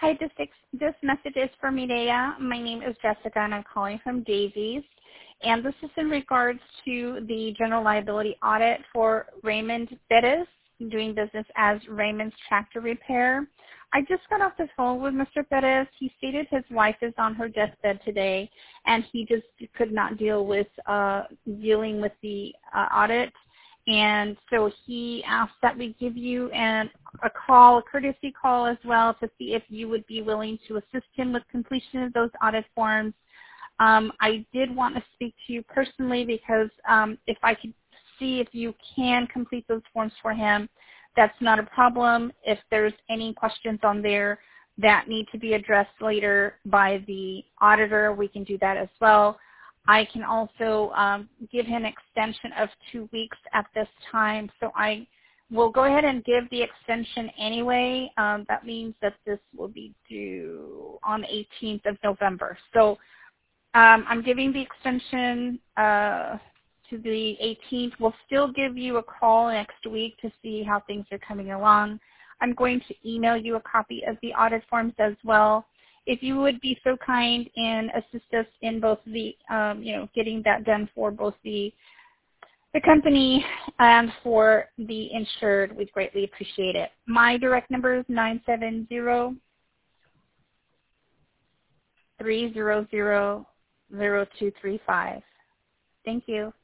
Hi, this message is for Mireya. My name is Jessica, and I'm calling from Davies. And this is in regards to the general liability audit for Raymond Bettis, doing business as Raymond's Tractor Repair. I just got off the phone with Mr. Bettis. He stated his wife is on her deathbed today, and he just could not deal with dealing with the audit. And so he asked that we give you a courtesy call as well, to see if you would be willing to assist him with completion of those audit forms. I did want to speak to you personally because if I could see if you can complete those forms for him, that's not a problem. If there's any questions on there that need to be addressed later by the auditor, we can do that as well. I can also give him an extension of 2 weeks at this time. So I will go ahead and give the extension anyway. That means that this will be due on the 18th of November. So I'm giving the extension to the 18th. We'll still give you a call next week to see how things are coming along. I'm going to email you a copy of the audit forms as well. If you would be so kind and assist us in both the, getting that done for both the company and for the insured, we'd greatly appreciate it. My direct number is 970-300-0235. Thank you.